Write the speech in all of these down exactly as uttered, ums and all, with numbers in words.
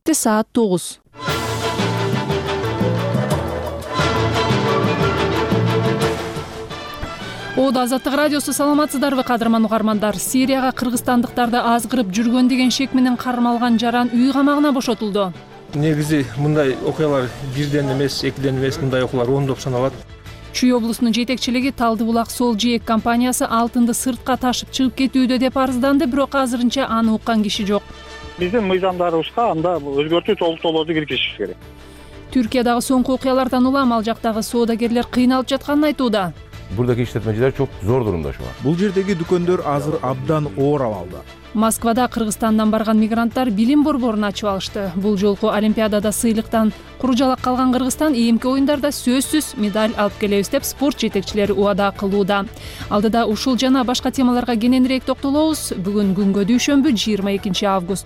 Кечте саат тогуз. Ода Азаттык радиосу, саламатсыздарбы кадырман угармандар? Сирияга кыргызстандыктарды азгырып жүргөн деген шек менен кармалган жаран үй камагына бошотулду. Негизи мындай окуялар бирден эмес, экиден эмес, мындай окуялар ондоп саналат. Чүй облусунун жетекчилиги Талды булак Сол жээк компаниясы алтынды сыртка ташып чыгып кетүүдө деп арызданды, бирок азырынча аны уккан киши жок. Биздин мыйзамдарыбызга анда өзгөртүү толуктоолорду киргизишибиз керек. Түркиядагы соңку окуялардан улам ал жактагы соодагерлер кыйналып жатканын айтууда. Buradaki işletmeciler çok zor durumda şu an. Бул жердеги дүкөндөр азыр абдан оор абалда. Москвада Кыргызстандан барган мигранттар билим борборун ачып алышты. Бул жолку Олимпиадада сыйлыктан куружалак калган Кыргызстан ийимки оюндарда сөзсүз медаль алып келебиз деп спорт жетекчилери убада кылууда. Алдыда ушул жана башка темаларга кененирээк токтолобуз. Бүгүн күнгө дүйшөмбү, жыйырма экинчи август.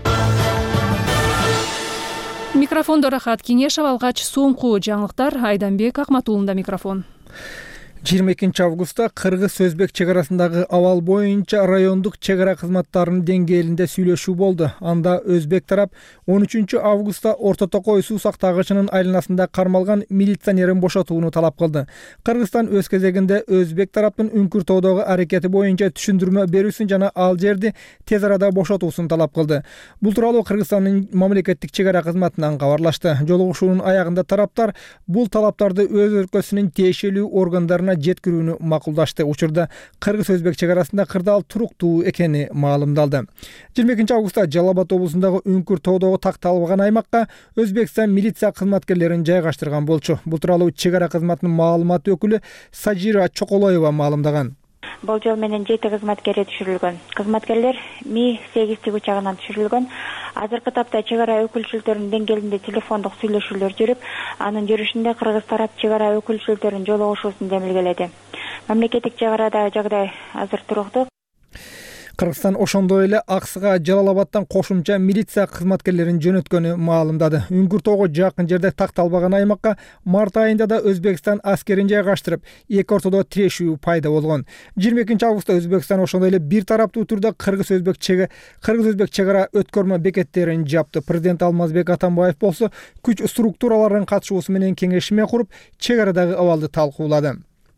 Микрофондо Рахат Кеңешев, алгач соңку жаңылыктар. Айданбек Акматуулунда микрофон. жыйырма экинчи августта Кыргыз-Өзбек чек арасындагы абал боюнча райондук чек ара кызматтарынын деңгээлинде сүйлөшүү болду. Анда Өзбек тарап он үчүнчү августта Орто Токой суу сактагычынын айланасында кармалган милиционерин бошотууну талап кылды. Кыргызстан өз кезегинде Өзбек тараптын Үңкүртоодогу аракети боюнча түшүндүрмө берүүсүн жана ал жерди тез арада бошотуусун талап кылды. Бул тууралуу Кыргызстандын мамлекеттик чек ара кызматынан кабарлашты. Жолугушуунун аягында тараптар бул талаптарды өз өлкөсүнүн тиешелүү органдарына жеткирүүнү макулдашты. Учурда Кыргыз-Өзбек чек арасында кырдаал туруктуу экени маалымдалды. жыйырма экинчи августта Жалал Абад облусундагы Үңкүртоодогу такталбаган аймакка Өзбекстан милиция кызматкерлерин жайгаштырган болчу. Бул тууралуу чек ара кызматынын маалымат өкүлү Сажира Чоколоева маалымдаган. Болжол менен жети кызматкери түшүрүлгөн. Кызматкерлер Ми сегиз учагынан түшүрүлгөн. Азыркы тапта чек ара өкүлчүлүктөрүнүн деңгээлинде телефондук сүйлөшүүлөр жүрүп, анын жүрүшүндө Кыргыз тарап чек ара өкүлчүлүктөрүнүн жолугушуусун демилгеледи. Мамлекеттик чек арадагы жагдай азыр туруктуу. Кыргызстан ошондой эле Аксыга Жалал Абадтан кошумча милиция кызматкерлерин жөнөткөнү маалымдады. Үңкүртөөгө жакын жерде такталбаган аймакка март айында да Өзбекстан аскерин жайгаштырып, эки ортодо тирешүү пайда болгон. жыйырма экинчи августта Өзбекстан ошондой эле бир тараптуу түрдө Кыргыз-Өзбек чек Кыргыз-Өзбек чек ара өткөрмө бекеттерин жапты. Президент Алмазбек Атамбаев болсо күч структураларынын катышуусу менен кеңешме куруп, чек арадагы абалды талкуулады.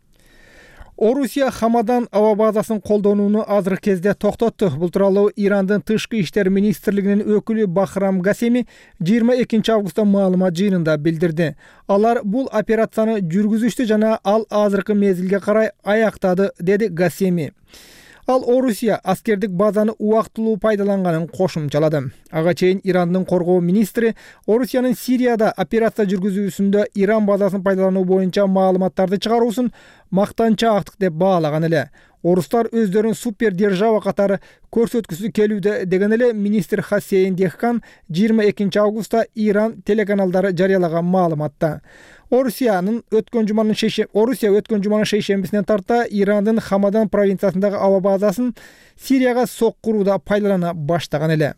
Орусия Хамадан аба базасын колдонууну азыркы кезде токтотту. Бул тууралуу Ирандын тышкы иштер министрлигинин өкүлү Бахрам Гасеми жыйырма экинчи августта маалымат жыйынында билдирди. Алар бул операцияны жүргүзүштү жана ал азыркы мезгилге карай аяктады, деди Гасеми. Ал Орусия аскердик базаны убактылуу пайдаланганын кошумчалады. Ага чейин Ирандын коргоо министри Орусиянын Сирияда операция жүргүзүүсүндө Иран базасын пайдалануу боюнча маалыматтарды чыгаруусун мактанчаактык деп баалаган эле. Орустар өздөрүн супер держава катары көрсөткүсү келүүдө деген эле министр Хасейн Дехкан жыйырма экинчи августта Иран телеканалдары жарыялаган маалыматта. Орусиянын өткөн жуманын шейше Орусия өткөн жуманын шейшембисинен тарта Ирандын Хамадан провинциясындагы аба базасын Сирияга сок курууда пайдалана баштаган эле.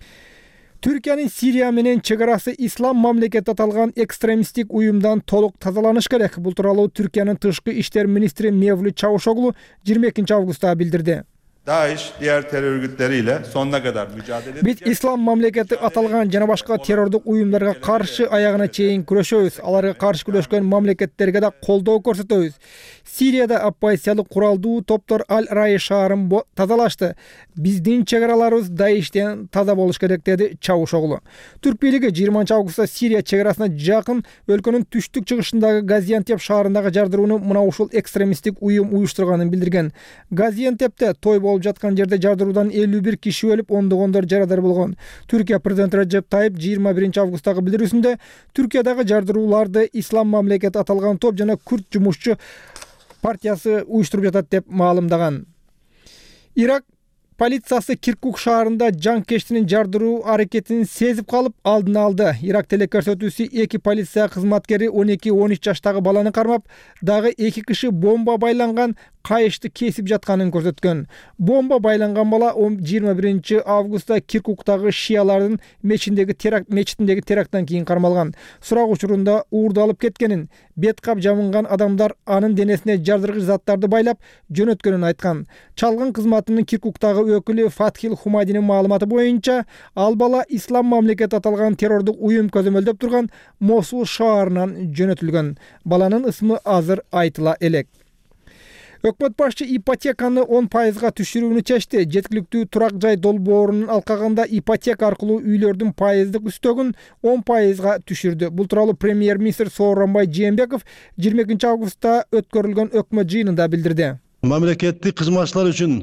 Түркиянын Сирия менен чек арасы ислам мамлекети аталган экстремисттик уюмдан толук тазаланыш керек. Бул тууралуу Түркиянын тышкы иштер министри Мевлют Чавушоглу жыйырма экинчи августта билдирди. DAEŞ diğer terör örgütleriyle sonuna kadar mücadele edeceğiz. Биз ислам мамлекети аталган жана башка террордук уюмдарга каршы аягына чейин күрөшөбүз. Аларга каршы күрөшкөн мамлекеттерге да колдоо көрсөтөбүз. Сирияда оппозициялык куралдуу топтор Аль-Рай шаарын тазалашты. Биздин чек араларыбыз даиштен таза болуш керек, деди Чавушоглу. Түрк бийлиги жыйырманчы августта Сирия чек арасына жакын өлкөнүн түштүк чыгышындагы Газиантеп шаарындагы жардырууну мына ушул экстремисттик уюм уюштурганын билдирген. Газиантепте той болуп жаткан жерде жардыруудан элүү бир киши өлүп, ондогондор жарадар болгон. Түркия президенти Реджеп Тайип жыйырма биринчи августтагы билдирүүсүндө Түркиядагы жардырууларды ислам мамлекети аталган топ жана Күрд жумушчу партиясы уюштуруп жатат деп маалымдаган. Ирак полициясы Киркук шаарында жанкештинин жардыруу аракетин сезип калып алдын алды. Ирак телекөрсөтүүсү эки полиция кызматкери он эки он үч жаштагы баланы кармап, дагы эки киши бомба байланган кайышты кесип жатканын көрсөткөн. Бомба байланган бала жыйырма биринчи августта Киркуктагы шиялардын мечитиндеги теракт мечитиндеги теракттан кийин кармалган. Сурак учурунда уурдалып кеткенин, бет кап жамынган адамдар анын денесине жардыргыч заттарды байлап жөнөткөнүн айткан. Чалгын кызматынын Киркуктагы өкүлү Фатхил Хумайдинин маалыматы боюнча, ал бала Ислам мамлекети аталган террордук уюм көзөмөлдөп турган Мосул шаарынан жөнөтүлгөн. Баланын ысмы азыр айтыла элек. Өкмөт башчы ипотеканы он пайызга түшүрүүнү чечти. Жеткиликтүү турак жай долбоорунун алкагында ипотека аркылуу үйлөрдүн пайыздык үстөгүн он пайызга түшүрдү. Бул тууралуу премьер-министр Сооронбай Жээнбеков жыйырма экинчи августта өткөрүлгөн өкмөт жыйынында билдирди. Мамлекеттик кызматчылар үчүн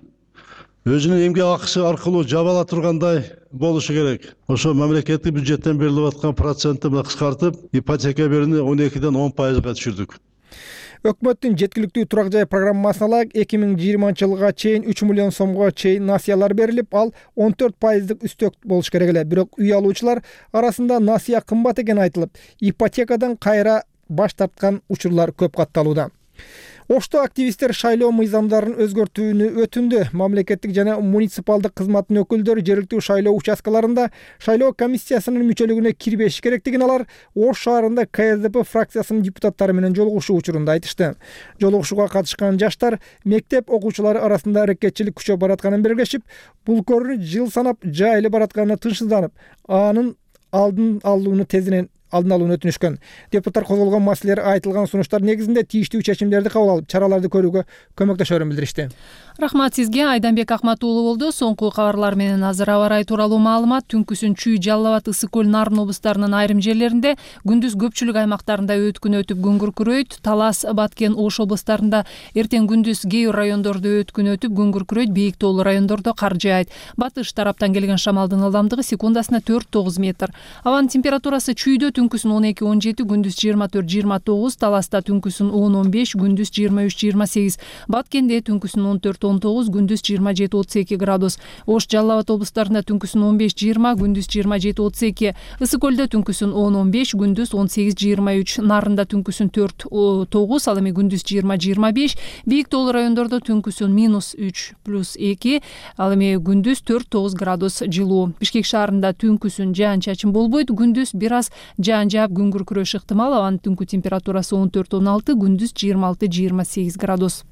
өзүнүн эмгек акысы аркылуу жабыла тургандай болушу керек. Ошо мамлекеттик бюджеттен берилип аткан процентти кыскартып, ипотека берүүнү он экиден он пайызга түшүрдүк. Өкмөттүн жеткиликтүү турак жай программасына ылайык эки миң жыйырманчы жылга чейин үч миллион сомго чейин насыялар берилип, ал он төрт пайыздык үстөк болуш керек эле. Бирок үй алуучулар арасында насыя кымбат экени айтылып, ипотекадан кайра баш тарткан учурлар көп катталууда. Ошто активисттер шайлоо мыйзамдарын өзгөртүүнү өтүндү. Мамлекеттик жана муниципалдык кызматтын өкүлдөрү жергиликтүү шайлоо участкаларында шайлоо комиссиясынын мүчөлүгүнө кирбеш керектигин алар Ош шаарында ка эс дэ пэ фракциясынын депутаттары менен жолугушуу учурунда айтышты. Жолугушууга катышкан жаштар мектеп окуучулары арасында аракетчилик күчөп баратканын белгилешип, бул көрүнүш жыл санап жайылып баратканына тынчсызданып, анын алдын алууну тезинен алдын алууну өтүнүшкөн. Депутаттар козголгон маселелер айтылган сунуштар негизинде тийиштүү чечимдерди кабыл алып, чараларды көрүүгө көмөктөшөрүн билдиришти. Рахмат сизге, Айданбек Акмат уулу болду. Соңку кабарлар менен азыр аба ырайы тууралуу маалымат. Түнкүсүн Чүй, Жалал Абад, Ысык көл, Нарын облустарынын айрым жерлеринде, күндүз көпчүлүк аймактарында өткүн өтүп күн күркүрөйт. Талас, Баткен, Ош облустарында эртең күндүз кээ бир райондордо өткүн өтүп күн күркүрөйт, бийик тоолуу райондордо кар жаайт. Батыш тараптан келген шамалдын ылдамдыгы секундасына төрт тогуз метр. Абанын температурасы Чүйдө түнкүсүн он эки он жети, күндүз жыйырма төрт жыйырма тогуз, Таласта түнкүсүн он он беш, күндүз жыйырма үч жыйырма сегиз, Баткенде түнкүсүн он төрт он тогуз, күндүз жыйырма жети отуз эки градус. Ош, Жалал Абад облустарында түнкүсүн он беш жыйырма, күндүз жыйырма жети отуз эки, Ысык көлдө түнкүсүн он он беш, күндүз он сегиз жыйырма үч, Нарында түнкүсүн төрт тогуз, ал эми күндүз жыйырма жыйырма беш, бийик тоолуу райондордо түнкүсүн минус үч плюс эки, ал эми күндүз төрт тогуз градус жылуу. Бишкек шаарында түнкүсүн жаан чачын болбойт, күндүз бир аз жаан жаап күн күркүрөш ыктымал. Абанын түнкү температурасы он төрт он алты, күндүз жыйырма алты жыйырма сегиз градус.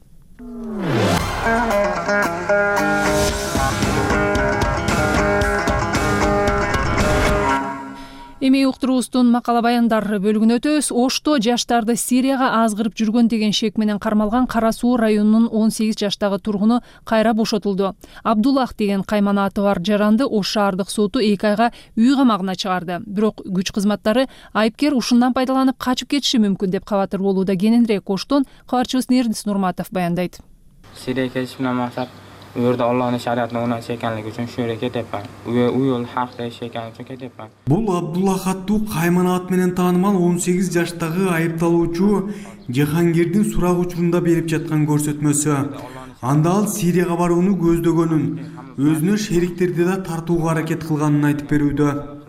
Эми уктуруубуздун макала баяндар бөлүгүнө өтөбүз. Ошто жаштарды Сирияга азгырып жүргөн деген шек менен кармалган Кара Суу районунун он сегиз жаштагы тургуну кайра бошотулду. Абдуллах деген каймана аты бар жаранды Ош шаардык соту эки айга үй камагына чыгарды. Бирок күч кызматтары айыпкер ушундан пайдаланып качып кетиши мүмкүн деп кабатыр болууда. Кененирээк Оштон кабарчыбыз Нердис Нурматов баяндайт. Сирияга кетиш менен максат u yerda Allohning shariatini o'rnatish ekanligi uchun shu yerga ketyapman. U yo'l haq deyish ekani uchun ketyapman. Бул Абдуллах аттуу каймана ат менен таанымал он сегиз жаштагы айыпталуучу Жахангирдин сурак учурунда берип жаткан көрсөтмөсү. Анда ал Сирияга барууну көздөгөнүн, өзүнө шериктерди да тартууга аракет кылганын айтып берүүдө.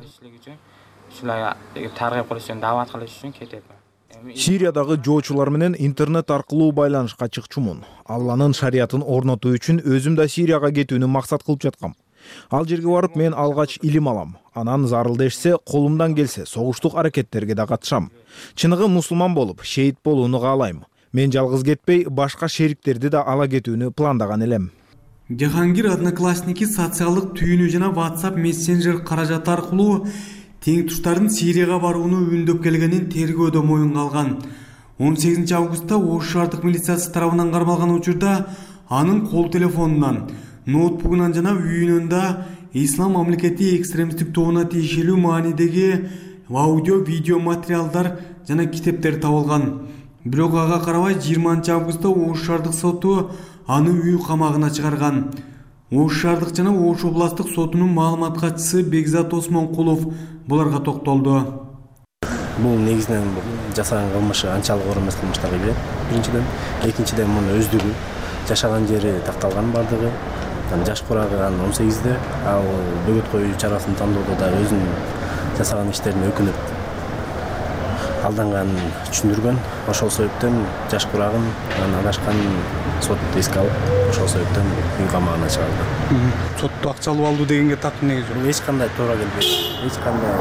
Шуларга таргып кылыш үчүн, дават кылыш үчүн кетепмин. Сириядагы жоочулар менен интернет аркылуу байланышка чыкчумун. Алланын шариатын орнотуу үчүн өзүм да Сирияга кетүүнү максат кылып жаткам. Ал жерге барып мен алгач илим алам. Анан зарыл дешсе, колумдан келсе согуштук аракеттерге да катышам. Чыныгы мусулман болуп, шейит болууну каалайм. Мен жалгыз кетпей, башка шериктерди да ала кетүүнү пландаган элем. Жахангир одноклассники социалдык түйүнү жана WhatsApp мессенджер каражаты аркылуу тең туштардын Сирияга барууну үндөп келгенин тергөөдө моюнга алган. он сегизинчи августта Ош шаардык милициясы тарабынан кармалган учурда анын кол телефонунан, ноутбугунан жана үйүнөн да Ислам мамлекети экстремисттик тобуна тиешелүү маанидеги аудио, видео материалдар жана китептер табылган. Бирок ага карабай жыйырманчы августта Ош шаардык соту аны үй камагына чыгарган. Ош шаардык жана Ош областтык сотунун маалымат катчысы Бекзат Осмонкулов буларга токтолду. Бул негизинен жасаган кылмышы анчалык оор эмес кылмыштарга кирет. Биринчиден, экинчиден мунун өздүгү, жашаган жери такталган бардыгы, жаш курагы он сегизде, ал бөгөт коюу чарасын тандоодо да өзүнүн жасаган иштерине өкүнүп алданганын түшүндүргөн. Ошол себептен жаш курагын адашкан сот эске алып, ошол себептен үй камагына чыгарды. Сотто акча алып алуу дегенге так негиз жок. Эч кандай туура келбейт. Эч кандай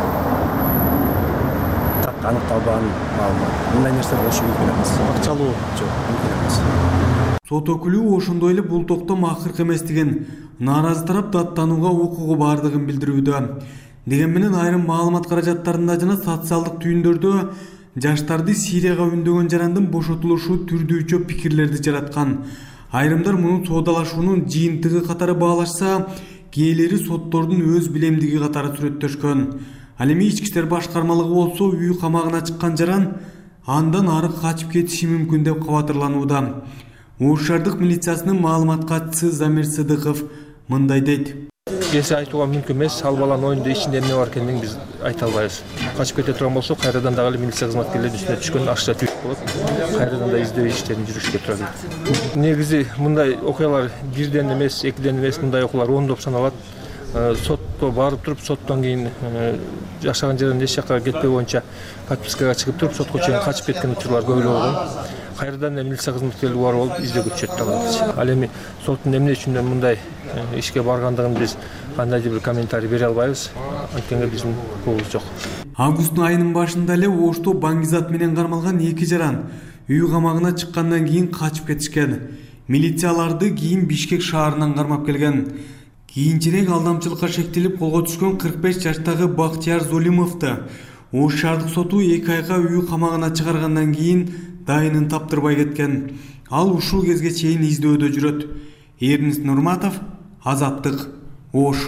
так аныкталбаган маалымат. Мындай нерсе болушу мүмкүн эмес. Акча алуу жок, мүмкүн эмес. Сот өкүлү ошондой эле бул токтом акыркы эмес деген нааразы тарап даттанууга укугу бардыгын билдирүүдө. Деген менен айрым маалымат каражаттарында жана социалдык түйүндөрдө жаштарды Сирияга үндөгөн жарандын бошотулушу түрдүүчө пикирлерди жараткан. Айрымдар муну соодалашуунун жыйынтыгы катары баалашса, кээделери соттордун өз билемдиги катары сүрөттөшкөн. Ал эми ички иштер башкармалыгы болсо үй камагына чыккан жаран андан ары качып кетиши мүмкүн деп кабатырланууда. Ош шаардык милициясынын маалымат катчысы Замир Сыдыков мындай дейт. Кесе айтууга мүмкүн эмес, ал баланын оюнда ичинде эмне бар экенин биз айта албайбыз. Качып кете турган болсо, кайрадан дагы милиция кызматкерлери үстүнө түшкөн акча түшүп болот. Кайрадан да издөө иштерин жүрүшкө туура келет. Негизи мындай окуялар бирден эмес, экиден эмес, мындай окуялар ондоп саналат. Сотто барып туруп, соттон кийин жашаган жеринен эч жакка кетпей боюнча подпискага чыгып туруп, сотко чейин качып кеткен учурлар көбүрөөк болгон. Кайрадан милиция кызматкерлери барып алып издөөгө түшөт. Ал эми соттун эмне үчүн мындай ишке баргандыгын биз кандайдыр бир комментарий бере албайбыз. Анткени биздин колубуз жок. Август айынын башында эле Ошто баңгизат менен кармалган эки жаран үй камагына чыккандан кийин качып кетишкен. Милицияларды кийин Бишкек шаарынан кармап келген. Кийинчерээк алдамчылыкка шектелип колго түшкөн кырк беш жаштагы Бактияр Золимовду Ош шаардык соту эки айга үй камагына чыгаргандан кийин дайынын таптырбай кеткен. Ал ушул кезге чейин издөөдө жүрөт. Эрнис Нурматов, Азаттык, Ош.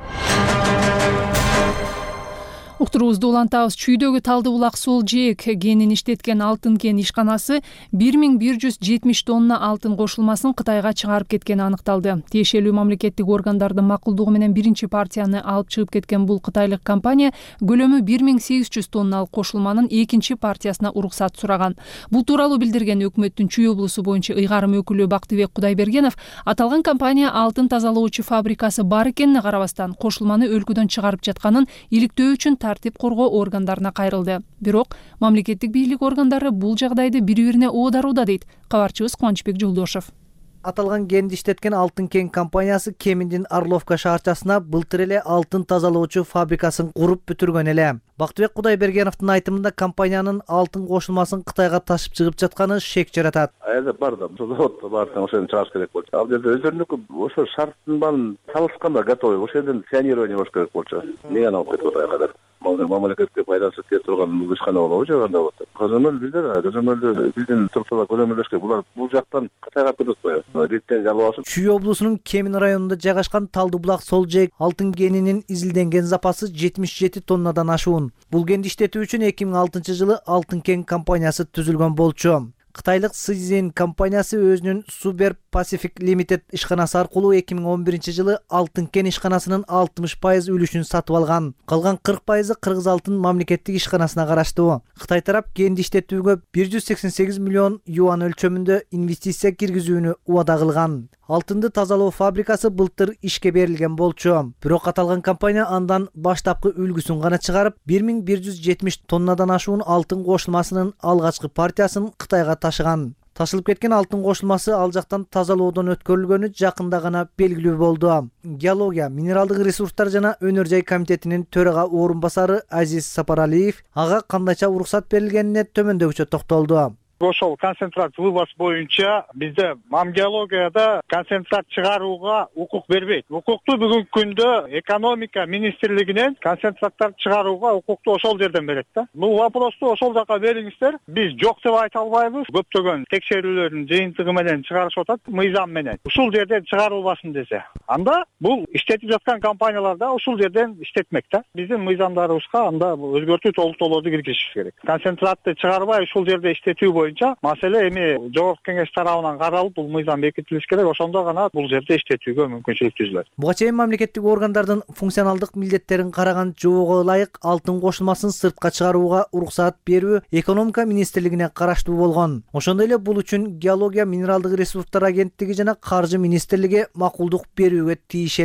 Уктуруубузду улантабыз. Чүйдөгү Талды булак Сол Жээк кенин иштеткен алтын кен ишканасы бир миң бир жүз жетимиш тонна алтын кошулмасын Кытайга чыгарып кеткени аныкталды. Тиешелүү мамлекеттик органдардын макулдугу менен биринчи партияны алып чыгып кеткен бул кытайлык компания көлөмү бир миң сегиз жүз тонналык кошулманын экинчи партиясына уруксат сураган. Бул тууралуу билдирген өкмөттүн Чүй облусу боюнча ыйгарым өкүлү Бактыбек Кудайбергенов аталган компания алтын тазалоочу фабрикасы бар экенине карабастан кошулманы өлкөдөн чыгарып жатканын иликтөө үчүн тартип коргоо органдарына кайрылды. Бирок мамлекеттик бийлик органдары бул жагдайды бири-бирине оодарууда дейт кабарчыбыз Кубанычбек Жолдошов. Аталган кенди иштеткен алтын кен компаниясы Кеминдин Орловка шаарчасына былтыр эле алтын тазалоочу фабрикасын куруп бүтүргөн эле. Бактыбек Кудайбергеновдун айтымында компаниянын алтын кошулмасын Кытайга ташып чыгып жатканы шек жаратат. Айда бар да, заводто бардык ошону чыгарыш керек болчу. Ал жерде өздөрүнүкү ошо шарттын баарын салышканда готовый, ошол жерден сканирование болуш керек болчу. Эмне алып кетип атат кадар. Мамлекетке пайдасы тие турган бул ишкана болобу же кандай болот? Көзөмөл билдир, көзөмөлдү биздин турсала көзөмөлдөшкө булар бул жактан Кытайга кырып коёт. Биттен жалып алышып. Чүй облусунун Кемин районунда жайгашкан Талды булак Сол Жээк алтын кенинин изилденген запасы жетимиш жети тоннадан ашуун. Бул кенди иштетүү үчүн эки миң алтынчы жылы Алтын кен компаниясы түзүлгөн болчу. Кытайлык Сизин компаниясы өзүнүн Субер Pacific Limited ишканасы аркылуу эки миң он биринчи жылы алтын кен ишканасынын алтымыш пайыз үлүшүн сатып алган. Калган кырк пайызы Кыргыз алтын мамлекеттик ишканасына караштуу. Кытай тарап кенди иштетүүгө бир жүз сексен сегиз миллион юан өлчөмүндө инвестиция киргизүүнү убада кылган. Алтынды тазалоо фабрикасы былтыр ишке берилген болчу. Бирок аталган компания андан баштапкы үлгүсүн гана чыгарып, бир миң бир жүз жетимиш тоннадан ашуун алтын кошулмасынын алгачкы партиясын Кытайга ташыган. Ташылып кеткен алтын кошулмасы ал жактан тазалоодон өткөрүлгөнү жакында гана белгилүү болду. Геология, минералдык ресурстар жана өнөр жай комитетинин төрага орун басары Азиз Сапаралиев ага кандайча уруксат берилгенине төмөндөгүчө токтолду. Ошол концентрат вывоз боюнча бизде мамгеологияда концентрат чыгарууга укук бербейт. Укукту бүгүнкү күндө экономика министрлигинен концентраттар чыгарууга укукту ошол жерден берет да. Бул вопросту ошол жака бериңиздер. Биз жок деп айта албайбыз. Көптөгөн текшерүүлөрдүн жыйынтыгы менен чыгарышып атат, мыйзам менен. Ушул жерден чыгарылбасын десе. Анда бул иштетип жаткан компаниялар да ушул жерден иштетмек да. Биздин мыйзамдарыбызга анда өзгөртүү толуктоолорду киргизишибиз керек. Концентратты чыгарбай ушул жерде иштетүү боюнча маселе эми жогорку кеңеш тарабынан каралып, бул мыйзам бекитилиш керек. Ошондо гана бул жерде иштетүүгө мүмкүнчүлүк түзүлөт. Буга чейин мамлекеттик органдардын функционалдык милдеттерин караган жоого ылайык алтын кошулмасын сыртка чыгарууга уруксат берүү экономика министрлигине караштуу болгон. Ошондой эле бул үчүн геология, минералдык ресурстар агенттиги жана каржы министрлиги макулдук берүүгө тийиш эле.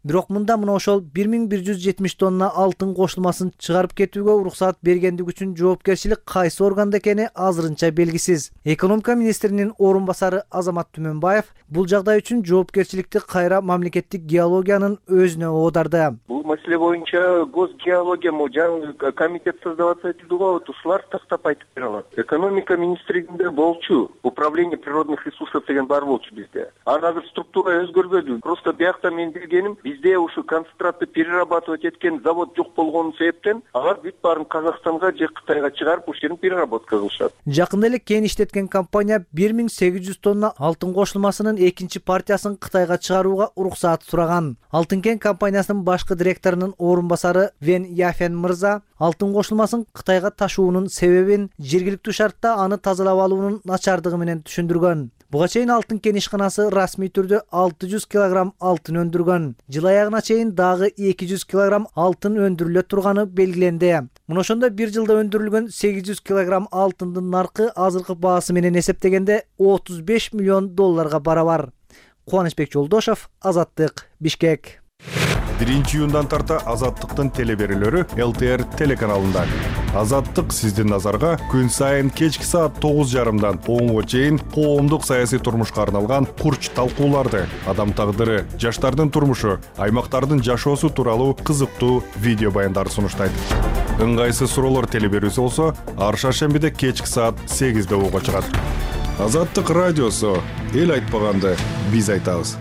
Бирок мында мына ошол бир миң бир жүз жетимиш тонна алтын кошулмасын чыгарып кетүүгө уруксат бергендик үчүн жоопкерчилик кайсы органда экени азырынча белгисиз. Экономика министринин орун басары Азамат Түмөнбаев бул жагдай үчүн жоопкерчиликти кайра мамлекеттик геологиянын өзүнө оодарды. Бул маселе боюнча госгеология жаңы комитет создаваться этилди, ушулар тактап айтып бере алат. Экономика министрлигинде болчу управление природных ресурсов деген бар болчу бизде. Анан азыр структура өзгөрбөдү. Просто биякта мен билгеним, бизде ушу концентратты перерабатывать эткен завод жок болгон себептен алар бүт баарын Казакстанга же Кытайга чыгарып ушул жерин переработка кылышат. Жакында эле кен иштеткен компания бир миң сегиз жүз тонна алтын кошулмасынын экинчи партиясын Кытайга чыгарууга уруксат сураган. Алтын кен компаниясынын башкы директорунун орун басары Вен Яфен мырза алтын кошулмасын Кытайга ташуунун себебин жергиликтүү шартта аны тазалап алуунун начардыгы менен түшүндүргөн. Буга чейин алтын кен ишканасы расмий түрдө алты жүз килограмм алтын өндүргөн. Жыл аягына чейин дагы эки жүз килограмм алтын өндүрүлө турганы белгиленди. Мына ошондо бир жылда өндүрүлгөн сегиз жүз килограмм алтындын наркы азыркы баасы менен эсептегенде отуз беш миллион долларга барабар. Кубанычбек Жолдошов, Азаттык, Бишкек. биринчи июндан тарта Азаттыктын телеберүүлөрү эл тэ эр телеканалында. Азаттык сиздин назарга күн сайын кечки саат тогуз жарымдан онго чейин коомдук саясий турмушка арналган курч талкууларды, адам тагдыры, жаштардын турмушу, аймактардын жашоосу тууралуу кызыктуу видео баяндар сунуштайт. Ыңгайсыз суроолор телеберүүсү болсо, ар шаршембиде кечки саат сегизде угууга чыгат. Азаттык радиосу, эл айтпаганды биз айтабыз.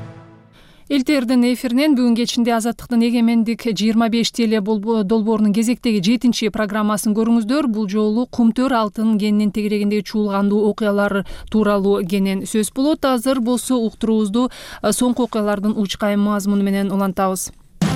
эл тэ эрдин эфиринен бүгүн кечинде Азаттыктын эгемендик жыйырма беш теле долбоорунун кезектеги жетинчи программасын көрүңүздөр. Бул жолу кумтөр алтын кенинин тегерегиндеги чуулгандуу окуялар тууралуу кенен сөз болот. Азыр болсо уктуруубузду соңку окуялардын учкайым мазмуну менен улантабыз.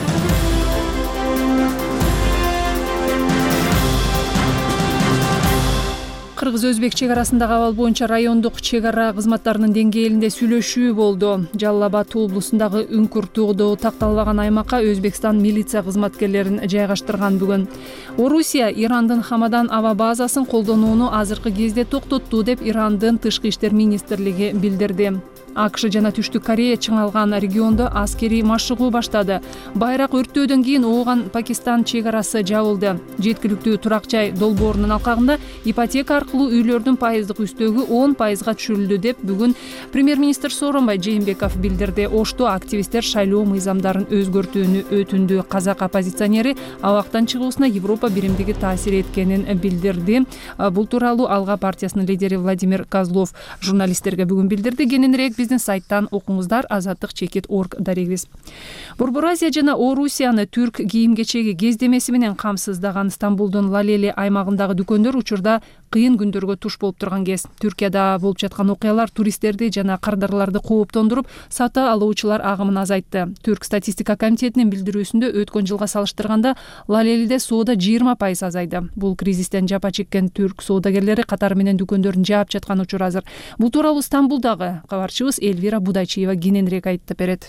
Кыргыз-Өзбек чек арасындагы абал боюнча райондук чек ара кызматтарынын деңгээлинде сүйлөшүү болду. Жалал Абад облусундагы Үңкүр тоодо такталбаган аймакка Өзбекстан милиция кызматкерлерин жайгаштырган бүгүн. Орусия Ирандын Хамадан аба базасын колдонууну азыркы кезде токтотту деп Ирандын тышкы иштер министрлиги билдирди. АКШ жана Түштүк Корея чыңалган региондо аскерий машыгуу баштады. Байрак өрттөөдөн кийин ооган Пакистан чек арасы жабылды. Жеткиликтүү турак жай долбоорунун алкагында ипотека аркылуу үйлөрдүн пайыздык үстөгү он пайызга түшүрүлдү деп бүгүн премьер-министр Сооронбай Жээнбеков билдирди. Ошто активисттер шайлоо мыйзамдарын өзгөртүүнү өтүндү. Казак оппозиционери абактан чыгуусуна Европа биримдиги таасир эткенин билдирди. Бул тууралуу Алга партиясынын лидери Владимир Козлов журналисттерге бүгүн билдирди. Кененирээк биздин сайттан окуңуздар. Азаттык чекит орг дарегибиз. Борбор Азия жана Орусияны түрк кийим-кечеги кездемеси менен камсыздаган Стамбулдун Лалели аймагындагы дүкөндөр учурда кыйын күндөргө туш болуп турган кез. Түркияда болуп жаткан окуялар туристтерди жана кардарларды кооптондуруп, сата алуучулар агымын азайтты. Түрк статистика комитетинин билдирүүсүндө өткөн жылга салыштырганда Лалелиде соода жыйырма пайыз азайды. Бул кризистен жапа чеккен түрк соодагерлери катары менен дүкөндөрүн жаап жаткан учур азыр. Бул тууралуу Стамбулдагы кабарчыбыз Эльвира Будайчиева кененирээк айтып берет.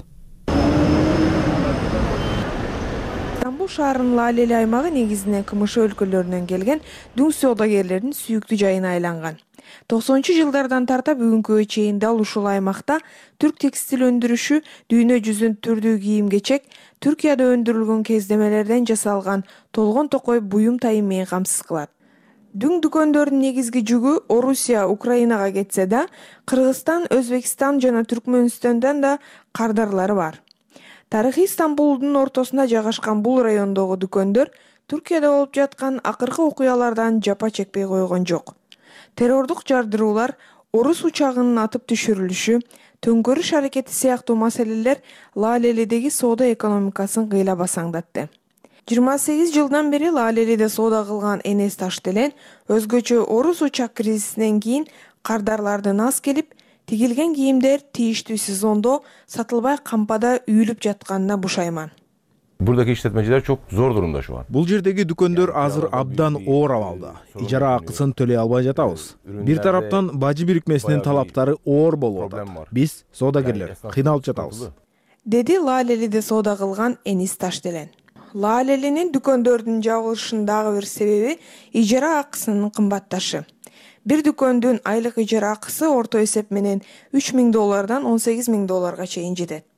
Стамбул шаарынын Лалели аймагы негизинен КМШ өлкөлөрүнөн келген дүң соодагерлердин сүйүктүү жайына айланган. токсонунчу жылдардан тарта бүгүнкүгө чейин дал ушул аймакта түрк текстил өндүрүшү дүйнө жүзүн түрдүү кийим-кечек, Түркияда өндүрүлгөн кездемелерден жасалган толгон токой буюм тайым менен камсыз кылат. Дүң дүкөндөрдүн негизги жүгү Орусия, Украинага кетсе да, Кыргызстан, Өзбекстан жана Түркмөнстөндөн да кардарлары бар. Тарыхый Стамбулдун ортосунда жайгашкан бул райондогу дүкөндөр Түркияда болуп жаткан акыркы окуялардан жапа чекпей койгон жок. Террордук жардыруулар, орус учагынын атып түшүрүлүшү, төңкөрүш аракети сыяктуу маселелер Лалелидеги соода экономикасын кыйла басаңдатты. жыйырма сегиз жылдан бери Лалелиде соода кылган Энес Таштелен өзгөчө орус учак кризисинен кийин кардарлардын аз келип, тигилген кийимдер тийиштүү сезондо сатылбай кампада үйүлүп жатканына бушайман. Buradaki işletmeciler çok zor durumda şu an. Бул жердеги дүкөндөр азыр абдан оор абалда. Ижара акысын төлөй албай жатабыз. Бир тараптан бажы бирикмесинин талаптары оор болуп атат. Биз соодагерлер кыйналып жатабыз. Деди Лалелиде соода кылган Энис Таштелен. Лалелинин дүкөндөрдүн жабылышынын дагы бир себеби ижара акысынын кымбатташы. Бир дүкөндүн айлык ижара акысы орто эсеп менен үч миң доллардан он сегиз миң долларга чейин жетет.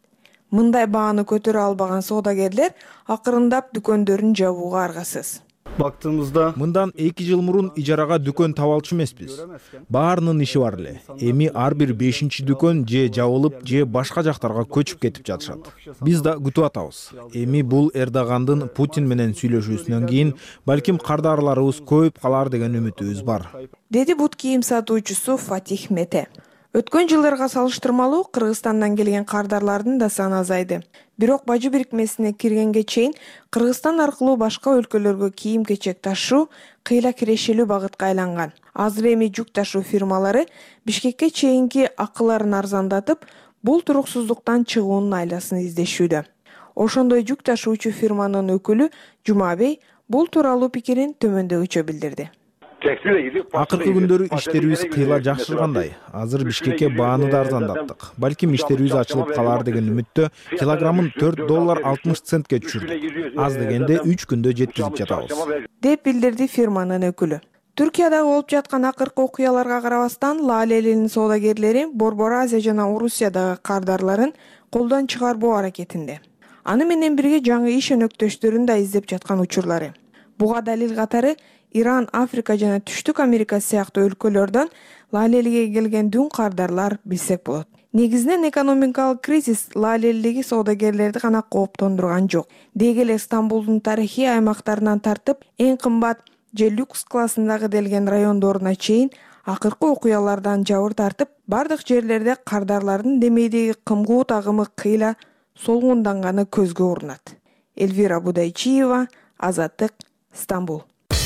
Мындай бааны көтөрө албаган соодагерлер акырындап дүкөндөрүн жабууга аргасыз. Бактığımızda мындан эки жыл мурун ижарага дүкөн таба алчу эмеспиз. Баарынын иши бар эле. Эми ар бир бешинчи дүкөн же жабылып, же башка жактарга көчүп кетип жатышат. Биз да күтүп атабыз. Эми бул Эрдогандын Путин менен сүйлөшүүсүнөн кийин балким кардарларыбыз көбөйүп калар деген үмүтүбүз бар. Деди бут кийим сатуучусу Фатих Мете. Өткөн жылдарга салыштырмалуу Кыргызстандан келген кардарлардын да саны азайды. Бирок бажы бирикмесине киргенге чейин Кыргызстан аркылуу башка өлкөлөргө кийим-кечек ташуу кыйла кирешелүү багытка айланган. Азыр эми жүк ташуу фирмалары Бишкекке чейинки акыларын арзандатып, бул туруксуздуктан чыгуунун айласын издешүүдө. Ошондой жүк ташуучу фирманын өкүлү Жумабей бул тууралуу пикирин төмөндөгүчө билдирди. Акыркы күндөрү иштерибиз кыйла жакшыргандай. Азыр Бишкекке бааны да арзандаттык. Балким иштерибиз ачылып калар деген үмүттө килограммын төрт доллар алтымыш центке түшүрдүк. Аз дегенде үч күндө жеткизип жатабыз. Деп билдирди фирманын өкүлү. Түркиядагы болуп жаткан акыркы окуяларга карабастан, Лали элинин соодагерлери Борбор Азия жана Орусиядагы кардарларын колдон чыгарбоо аракетинде. Аны менен бирге жаңы иш өнөктөштөрүн да издеп жаткан учурлары. Буга далил катары Иран, Африка жана Түштүк Америка сыяктуу өлкөлөрдөн Лалелиге келген дүн кардарлар билсек болот. Негизинен экономикалык кризис Лалелиги соодагерлерди гана кооптондурган жок. Деги эле Стамбулдун тарыхый аймактарынан тартып, эң кымбат же люкс классындагы делген райондоруна чейин акыркы окуялардан жабыр тартып, бардык жерлерде кардарлардын демейдеги кымгуут агымы кыйла солгунданганы көзгө урунат. Эльвира Будайчиева, Азаттык, Стамбул.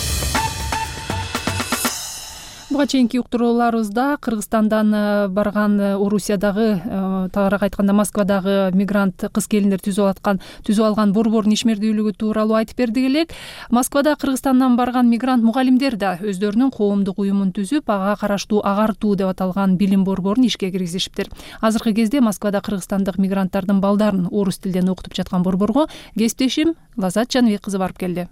Буга чейинки уктурууларыбызда Кыргызстандан барган Орусиядагы, тагыраак айтканда Москвадагы мигрант кыз-келиндер түзүп аткан, түзүп алган борбордун ишмердүүлүгү тууралуу айтып бердик элек. Москвада Кыргызстандан барган мигрант мугалимдер да өздөрүнүн коомдук уюмун түзүп, ага караштуу агартуу деп аталган билим борборун ишке киргизишиптир. Азыркы кезде Москвада кыргызстандык мигранттардын балдарын орус тилден окутуп жаткан борборго кесиптешим Лазат Жаныбек кызы барып келди.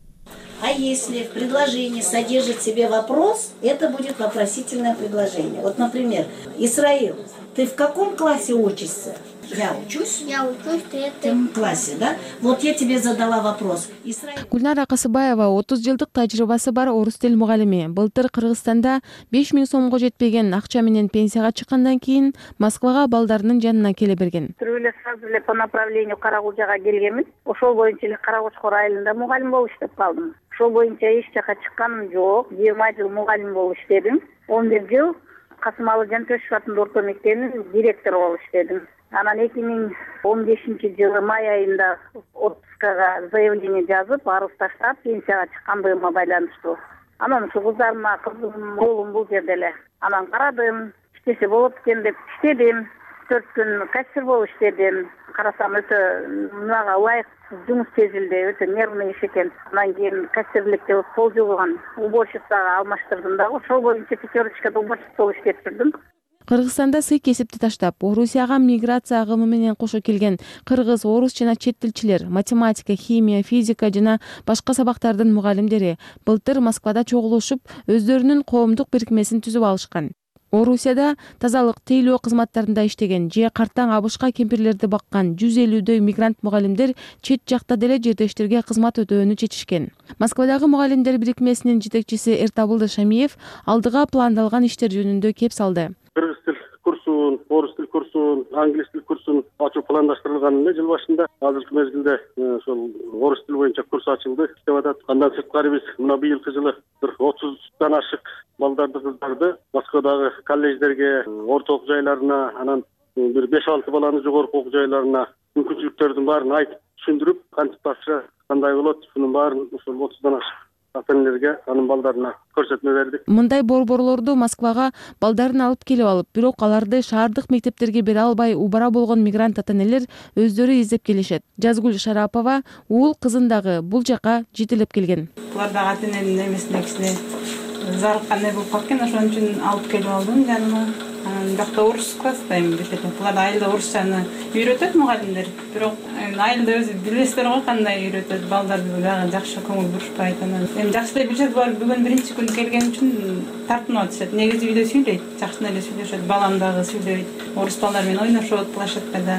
А если в предложении содержит в себе вопрос, это будет вопросительное предложение. Вот, например, Исраил, ты в каком классе учишься? Я учусь. Я учусь в третьем классе, да? Вот я тебе задала вопрос. Исраил... Гүлнара Касыбаева отуз жылдык тажрыйбасы бар орус тил мугалими. Былтыр Кыргызстанда беш миң сомго жетпеген акча менен пенсияга чыккандан кийин Москвага балдарынын жанына келе берген. Эле сразу эле по направлению Карагулжага келгенмин. Ошол боюнча эле Карагучкор айылында мугалим болуп иштеп калдым. Ошол боюнча эч жака чыкканым жок. жыйырма жыл мугалим болуп иштедим. он бир жыл Касымалы Жантөшев атындагы орто мектебинин директору болуп иштедим. Анан эки миң он бешинчи жылы май айында отпускага заявление жазып, арыз таштап, пенсияга чыккандыгыма байланыштуу. Анан ушу кыздарыма, кызым, оолум бул жерде эле. Анан карадым, иштесе болот экен деп иштедим. төрт күн кассир болуп иштедим. Карасам өтө мага ылайыктуу жумуш сезилди, өтө нервный иш экен. Анан кийин кассирликте кол жууган уборщицага алмаштырдым дагы. Ошол боюнча пятерочкада уборщица болуп иштеп жүрдүм. Кыргызстанда сый кесипти таштап, Орусияга миграция агымы менен кошо келген кыргыз, орус жана чет тилчилер, математика, химия, физика жана башка сабактардын мугалимдери былтыр Москвада чогулушуп, өздөрүнүн коомдук бирикмесин түзүп алышкан. Орусияда тазалык, тейлөө кызматтарында иштеген же картаң абышка кемпирлерди баккан жүз элүүдөй мигрант мугалимдер чет жакта деле жердештерге кызмат өтөөнү чечишкен. Москвадагы мугалимдер бирикмесинин жетекчиси Эртабылды Шамиев алдыга пландалган иштер жөнүндө кеп салды. Кыргыз тил курсун, орус тил курсун, англис тил курсун ачуу пландаштырылган эле жыл башында. Азыркы мезгилде ошол орус тил боюнча курс ачылды деп атат. Андан сырткары биз мына быйылкы жылы бир отуздан ашык балдарды, кыздарды Москвадагы колледждерге, орто окуу жайларына, анан бир беш алты баланы жогорку окуу жайларына мүмкүнчүлүктөрдүн баарын айтып түшүндүрүп, кантип тапшырса кандай болот, ушунун баарын ошол отуздан ашык ата-энелерге, анын балдарына көрсөтмө бердик. Мындай борборлорду Москвага балдарын алып келип алып, бирок аларды шаардык мектептерге бере албай убара болгон мигрант ата-энелер өздөрү издеп келишет. Жазгүл Шарапова уул кызын дагы бул жака жетелеп келген. Булар дагы ата-эненин эмесине кичине зарыккандай болуп калган, ошон үчүн алып келип алдым жаныма. Бакта орус класстайм дешет. Булар айылда орусчаны үйрөтөт мугалимдер. Бирок айылда өзү билесиздер го кандай үйрөтөт, балдарды дагы жакшы көңүл бурушпайт. Анан эми жакшы эле билишет, булар бүгүн биринчи күн келген үчүн тартынып атышат. Негизи үйдө сүйлөйт, жакшы эле сүйлөшөт, балам дагы сүйлөйт. Орус балдар менен ойношот площадкада.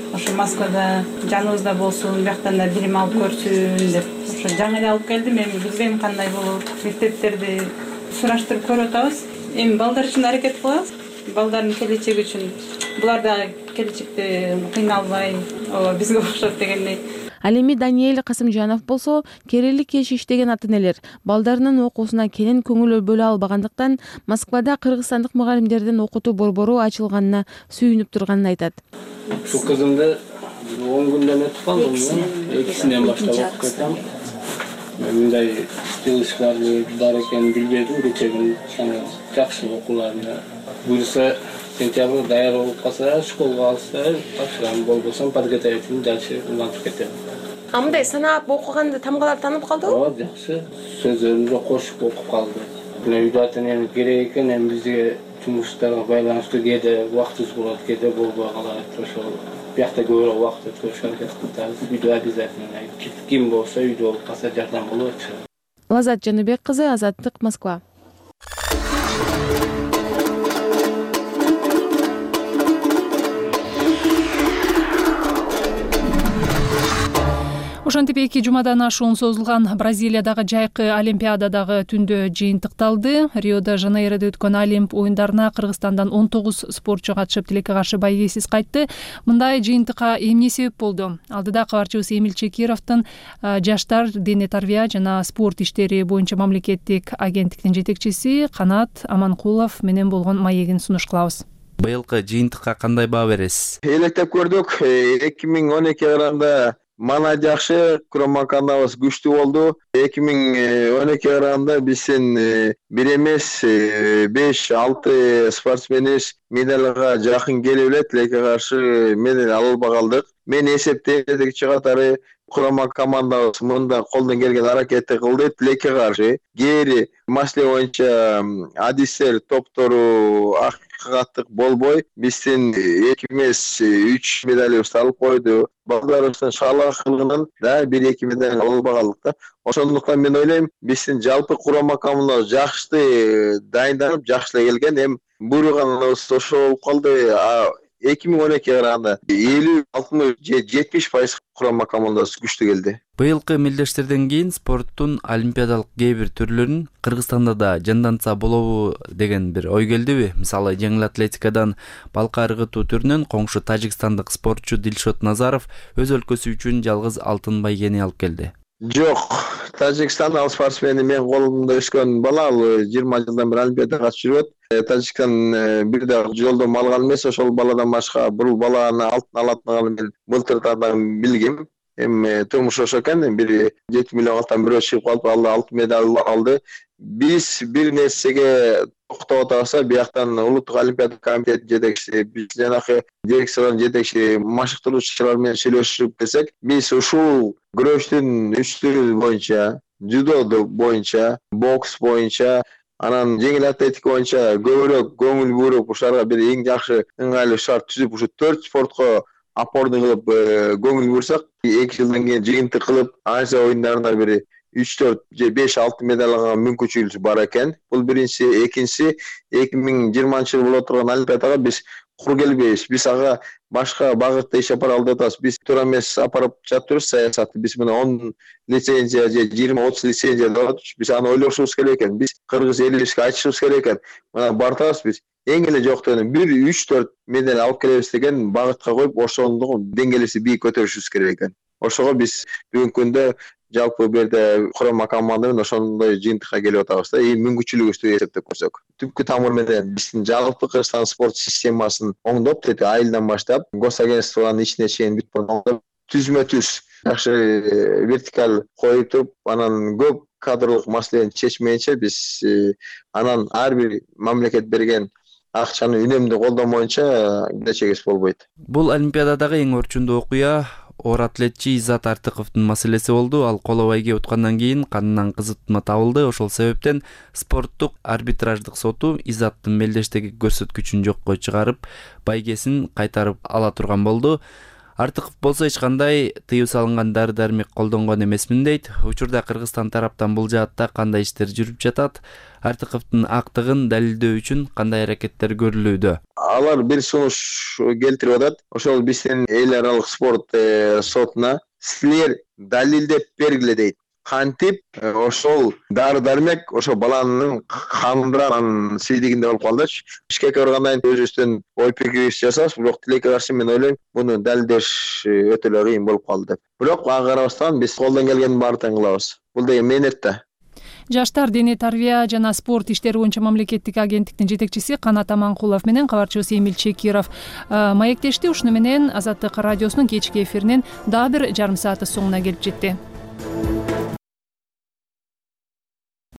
ошо Москвада жаныбызда болсун, бияктан да билим алып көрсүн деп ошо жаңы эле алып келдим. Эми билбейм кандай болот. Мектептерди сураштырып көрүп атабыз. Эми балдар үчүн аракет кылабыз. Балдардын келечеги үчүн. Булар да келечекте кыйналбай, бизге окшоп дегендей. Ал эми Даниэль Касымжанов болсо, керелик кеш иштеген ата-энелер балдарынын окуусуна кенен көңүл бөлө албагандыктан Москвада кыргызстандык мугалимдердин окутуу борбору ачылганына сүйүнүп турганын айтат. Ушул кызымды он күндөн өтүп калдым. Экисинен баштап окуп кетем. Мындай стилиштер бар экенин билбедим. Кечегин жакшы окууларына буюрса сентябрь даяр болуп калса, школго алса, тапшырам, болбосо подготовительный дальше улантып кетем. А мындай санап окуганды тамгалар таанып калдыбы? Ооба, жакшы. Сөздөрүмдү кошуп окуп калды. Мына үйдө ата-энем керек экен, эми бизге жумуштарга байланыштуу кээде убактыбыз болот, кээде болбой калат. Ошол биякта көбүрөөк убакыт өткөрүшкө аракет кылабыз. Үйдө обязательно ким болсо үйдө болуп калса жардам болот. Лазат Жаныбек кызы, Азаттык, Москва. Ошентип эки жумадан ашуун созулган Бразилиядагы жайкы олимпиададагы түндө жыйынтыкталды. Рио-де-Жанейрода өткөн Олимп оюндарына Кыргызстандан он тогуз спортчу катышып, тилекке каршы байгесиз кайтты. Мындай жыйынтыкка эмне себеп болду? Алдыда кабарчыбыз Эмил Чекировдун жаштар, дене тарбия жана спорт иштери боюнча мамлекеттик агенттиктин жетекчиси Канат Аманкулов менен болгон маегин сунуш кылабыз. Быйылкы жыйынтыкка кандай баа бересиз? Электеп көрдүк. эки миң он эки ырында мана жакшы, курама командабыз күчтүү болду. эки миң он эки ырында биздин бир эмес беш алты спортсменибиз медалга жакын келип эле, тилекке каршы медаль ала албай калдык. Мен эсептейм, жетекчи катары курама командабыз мында колдон келген аракетти кылды, тилекке каршы. Кээри маселе боюнча адистер топтору акыгаттык болбой, биздин эки эмес үч медалыбызды алып койду. Балдарыбыздын шаалак кылгынан да бир эки медаль ала албай калдык да. Ошондуктан мен ойлойм, биздин жалпы курама командабыз жакшы дайынданып, жакшы келген. Эми буйруганыбыз ошо болуп калды. эки миң он эки ырында элүү алтымыш же жетимиш пайыз курама командасы күчтүү келди. Быйылкы мелдештерден кийин спорттун олимпиадалык кээ бир түрлөрүн Кыргызстанда да жандантса болобу деген бир ой келдиби? Мисалы, жеңил атлетикадан балка ыргытуу түрүнөн коңшу тажикстандык спортчу Дилшот Назаров өз өлкөсү үчүн жалгыз алтын байгени алып келди. Жок, Тажикстан ал спортсмени мен колумда өскөн бала, ал жыйырма жылдан бери олимпиадага катышып жүрөт. Тажикстан бир да жолдом алган эмес, ошол баладан башка бул баланы алтын алатынын мен былтырдан билгем. Эми турмуш ошо экен, бир жети миллиондон бирөө чыгып калып, ал алтын медаль алды. Биз бир нерсеге токтоп атабыз, бияктан улуттук олимпиада комитетинин жетекчиси, биз жанакы дирекциялардын жетекчи машыктыруучулар менен сүйлөшүп келсек, биз ушул күрөштүн үч түрү боюнча, дзюдо боюнча, бокс боюнча, анан жеңил атлетика боюнча көбүрөөк көңүл буруп, ушарга бир эң жакшы ыңгайлуу шарт түзүп, ушу төрт спортко апорду кылып көңүл бурсак, эки жылдан кийин жыйынтык кылып, Азия оюндарында бир үч төрт же беш алты медаль алганга мүмкүнчүлүгүбүз бар экен. Бул биринчи. Экинчиси, эки миң жыйырманчы жылы боло турган олимпиадага биз кур келбейбиз. Биз ага башка багытта иш апара алып атабыз. Биз туура эмес апарып жатырбыз саясатты. Биз мына он лицензия же жыйырма отуз лицензия алып, биз аны ойлошубуз керек экен. Биз кыргыз элибизге айтышыбыз керек экен. Мына бартабыз биз. Эң эле жоктон бир үч төрт медаль алып келебиз деген багытка коюп, ошондо деңгээлибизди бийик көтөрүшүбүз керек экен. Ошого биз бүгүнкү күндө жалпы бир жерде курама команда менен ошондой жыйынтыкка келип атабыз да. Эми мүмкүнчүлүгүбүздү эсептеп көрсөк, түпкү тамыр менен биздин жалпы Кыргызстан спорт системасын оңдоп, деди айылдан баштап госагентствонун ичине чейин бүт оңдоп, түзмө түз жакшы вертикаль коюп туруп, анан көп кадрлык маселени чечмейинче биз анан ар бир мамлекет берген акчаны үнөмдүү колдомоюнча келечегибиз болбойт. Бул олимпиададагы эң орчундуу окуя оор атлетчи Иззат Артыковдун маселеси болду. Ал коло байге уткандан кийин канынан кызытма табылды. Ошол себептен спорттук арбитраждык соту Иззаттын мелдештеги көрсөткүчүн жокко чыгарып, байгесин кайтарып ала турган болду. Артыков болсо эч кандай тыюу салынган дары дармек колдонгон эмесмин дейт. Учурда Кыргызстан тараптан бул жаатта кандай иштер жүрүп жатат? Артыковдун актыгын далилдөө үчүн кандай аракеттер көрүлүүдө? Алар бир сунуш келтирип атат. Ошол биздин эл аралык спорт сотуна силер далилдеп бергиле дейт. Кантип ошол дары дармек ошо баланын канында сийлигинде болуп калдычы. Бишкекке баргандан кийин өзүбүздөн ой пикирибизди жасабыз, бирок тилекке каршы мен ойлойм, муну далилдеш өтө эле кыйын болуп калды деп. Бирок ага карабастан биз колдон келгендин баарын кылабыз. Бул деген мээнет да. Жаштар дене тарбия жана спорт иштери боюнча мамлекеттик агенттиктин жетекчиси Канат Аманкулов менен кабарчыбыз Эмил Чекиров маектешти. Ушуну менен Азаттык радиосунун кечки эфиринин дагы бир жарым сааты соңуна келип жетти.